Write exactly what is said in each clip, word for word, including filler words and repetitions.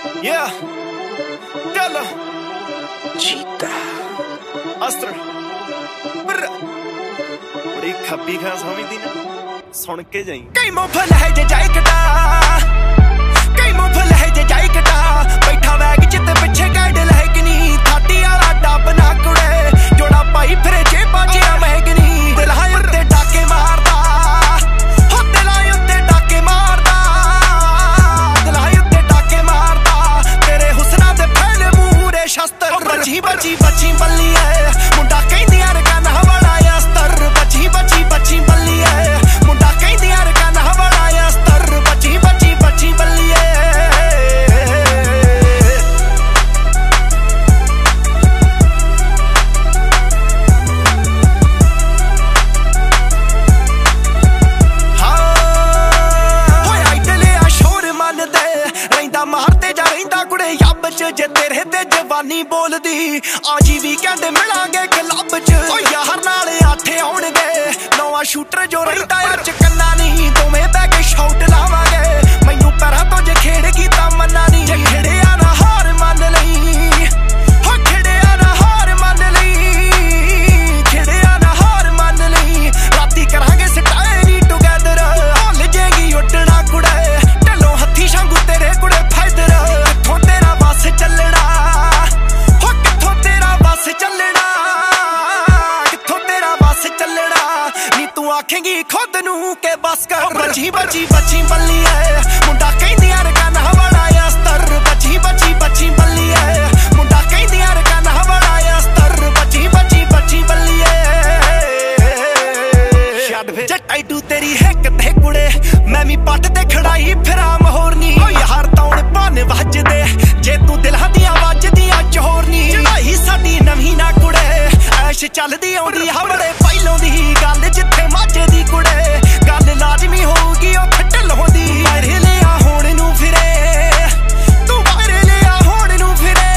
Yeah. Della. Cheetah. Astra. Brr. ਬੜੀ ਖੱਬੀ ਖਾਂ ਸਮਝਦੀ ਨਾ ਸੁਣ ਕੇ ਜਾਈ ਕਈ ਮੁਫਲ ਹੈ ਜੇ ਜਾਈ ਕਟਾ ਕਈ ਮੁਫਲ ਹੈ ਜੇ ਜਾਈ ਕਟਾ ਬੈਠਾ ਵੈਗ ਜਿੱਤੇ ਪਿੱਛੇ ਗਾਈਡ ਲੈ ਕਿ ਨਹੀਂ ਥਾਟੀ ਵਾਲਾ ਡੱਬ ਨਾ ਕੁੜੇ ਜੋੜਾ ਪਾਈ ਫਿਰੇ ਜੇ ਬਾਜਿਆ ਮਹਿਗਨੀ ਦਿਲਾਂ ਉੱਤੇ ਡਾਕੇ ਮਾਰਦਾ ਹੋ ਦਿਲਾਂ ਉੱਤੇ ਡਾਕੇ ਮਾਰਦਾ ਦਿਲਾਂ ਉੱਤੇ ਡਾਕੇ ਮਾਰਦਾ ਤੇਰੇ ਹੁਸਨਾਂ ਦੇ ਫੈਲੇ ਮੂਰੇ ਸ਼ਸਤਰ ਬੱਚੀ ਬੱਚੀ ਬੱਚੀ ਬੱਲੀ ਐ ਮੁੰਡਾ ਕਹਿੰਦੀਆਂ ਰਕਾਂ ਨਾ ਵੜਾ ਅਸਤਰ ਬੱਚੀ ਬੱਚੀ ਬੱਚੀ ਬੱਲੀ ਐ ਮੁੰਡਾ ਕਹਿੰਦੀਆਂ ਰਕਾਂ ਨਾ ਵੜਾ ਅਸਤਰ ਬੱਚੀ ਬੱਚੀ ਬੱਚੀ ਬੱਲੀ ਐ ਮਾਰਦੇ ਜਾ ਰਹਿੰਦਾ ਕੁੜੇ ਯੱਬ ਚ ਜੇ ਤੇਰੇ ਤੇ ਜਵਾਨੀ ਬੋਲਦੀ ਆਜੀ ਵੀ ਕਹਿੰਦੇ ਮਿਲਾਂਗੇ ਕਲੱਬ ਚ ਓ ਯਾਰ ਨਾਲ ਆਠੇ ਆਉਣਗੇ ਨਵਾਂ ਸ਼ੂਟਰ ਜੋ ਰਹਿੰਦਾ ਆ ਚਕੰਨਾ ਨਹੀਂ ਦੋਵੇਂ ਬਹਿ ਕੇ ਸ਼ਾਟ ਲਾਵਾਂਗੇ ਮੈਨੂੰ ਪੈਰਾਂ ਤੋਂ ਜੇ ਖੇਡ ਕੀਤਾ ਮੰਨਾ ਨਹੀਂ ਜੇ ਖੇੜਿਆ ਨਾ ਹਾਰ ਮੰਨ ਲਈ ਹੋ ਖੇੜਿਆ ਨਾ ਹਾਰ ਮੰਨ ਲਈ ਖੇੜਿਆ ਨਾ ਹਾਰ ਮੰਨ ਲਈ ਰਾਤੀ ਕਰਾਂਗੇ ਸਟਾਏ ਨੀ ਟੁਗੇਦਰ ਭੁੱਲ ਜੇਗੀ ਉੱਡਣਾ ਕੁੜੇ ਢੱਲੋਂ ਹੱਥੀ ਸ਼ੰਗੂ ਤੇਰੇ ਕੁੜੇ ਕਿੱਥੋਂ ਤੇਰਾ ਬੱਸ ਚੱਲਣਾ ਹੋ ਕਿੱਥੋਂ ਤੇਰਾ ਬੱਸ ਚੱਲਣਾ ਕਿੱਥੋਂ ਤੇਰਾ ਬੱਸ ਚੱਲਣਾ ਨੀ ਤੂੰ ਆਖੇਂਗੀ ਖੁਦ ਨੂੰ ਕਿ ਬਸ ਕਰ ਬੱਚੀ ਬੱਚੀ ਬੱਚੀ ਬੱਲੀ ਐ ਮੁੰਡਾ ਕਹਿੰਦੀਆਂ ਰਕਾਂ ਨਾ ਵੜਾ ਅਸਤਰ ਬੱਚੀ ਬੱਚੀ ਬੱਚੀ ਬੱਲੀ ਐ ਮੁੰਡਾ ਕਹਿੰਦੀਆਂ ਰਕਾਂ ਨਾ ਵੜਾ ਅਸਤਰ ਬੱਚੀ ਬੱਚੀ ਬੱਚੀ ਬੱਲੀ ਐ ਛੱਡ ਵੇ ਜੱਟਾਈਟੂ ਤੇਰੀ ਹਿੱਕ ਤੇ ਕੁੜੇ ਮੈਂ ਵੀ ਪੱਟ ਤੇ ਖੜਾਈ ਫਿਰਾਂ ਮਹੋਰਨੀ ਓ ਯਾਰ ਤੌਣ ਭੰਨ ਵੱਜਦੇ ਜੇ ਤੂੰ ਦਿਲਾਂ ਦੀਆਂ ਵੱਜਦੀਆਂ ਚੋਰਨੀ ਚੜਾਈ ਸਾਡੀ ਨਵੀਂ ਨਾ ਕੁੜੇ ਐਸ਼ ਚੱਲਦੀ ਆਉਂਦੀ ਆ ਬੜੇ ਪਹਿਲੋਂ ਦੀ ਗੱਲ ਜਿੱਥੇ ਮਾਝੇ ਦੀ ਕੁੜੇ ਗੱਲ ਲਾਜ਼ਮੀ ਹੋਊਗੀ ਉਹ ਢੱਲੋਂ ਦੀ ਵਾਇਰੇ ਲਿਆ ਹੋਣ ਨੂੰ ਫਿਰੇ ਤੂੰ ਵਾਇਰੇ ਲਿਆ ਹੋਣ ਨੂੰ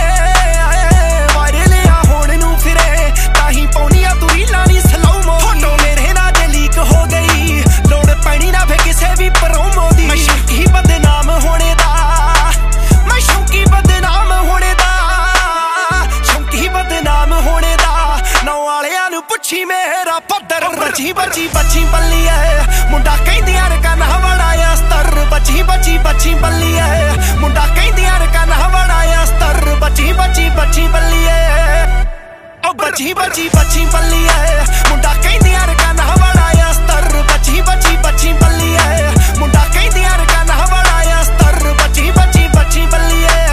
ਫਿਰੇ ਵਾਇਰੇ ਲਿਆ ਹੋਣ ਨੂੰ ਫਿਰੇ ਤਾਂ ਹੀ ਪਾਉਣੀਆਂ ਤੂੰ ਰੀਲਾਂ ਨੀ ਸਲੋਮੋ ਫੋਟੋ ਮੇਰੇ ਨਾਲ ਜੇ ਲੀਕ ਹੋ ਗਈ ਲੋੜ ਪੈਣੀ ਨਾ ਫੇ ਕਿਸੇ ਵੀ ਪ੍ਰੋਮੋ ਦੀ ਮੈਂ ਸ਼ੌਕੀ ਬਦਨਾਮ ਹੋਣੇ ਦਾ ਮੈਂ ਸ਼ੌਕੀ ਬਦਨਾਮ ਹੋਣੇ ਦਾ ਸ਼ੌਕੀ ਬਦਨਾਮ ਹੋਣੇ ਦਾ ਨੌ ਵਾਲਿਆਂ ਨੂੰ ਪੁੱਛੀ ਮੇਰਾ ਪੱਧਰ ਬੱਚੀ ਬੱਚੀ ਬੱਚੀ ਬੱਲੀ ਐ ਮੁੰਡਾ ਕਹਿੰਦੀਆਂ ਰਕਾਂ ਨਾ ਵੜਾ ਅਸਤਰ ਬੱਚੀ ਬੱਚੀ ਬੱਚੀ ਬੱਲੀ ਐ ਮੁੰਡਾ ਕਹਿੰਦੀਆਂ ਰਕਾਂ ਨਾ ਵੜਾ ਅਸਤਰ ਬੱਚੀ ਬੱਚੀ ਬੱਚੀ ਬੱਲੀ ਐ ਓ ਬੱਚੀ ਬੱਚੀ ਬੱਚੀ ਬੱਲੀ ਐ ਮੁੰਡਾ ਕਹਿੰਦੀਆਂ ਰਕਾਂ ਨਾ ਵੜਾ ਅਸਤਰ ਬੱਚੀ ਬੱਚੀ ਬੱਚੀ ਬੱਲੀ ਐ ਮੁੰਡਾ ਕਹਿੰਦੀਆਂ ਰਕਾਂ ਨਾ ਵੜਾ ਅਸਤਰ ਬੱਚੀ ਬੱਚੀ ਬੱਚੀ ਬੱਲੀ ਐ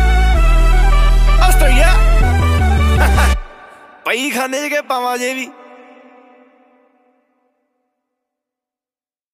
ਅਸਤਰ ਯਾ ਪਈ ਖਾਨੇ ਕੇ ਪਾਵਾਂ ਜੇ ਵੀ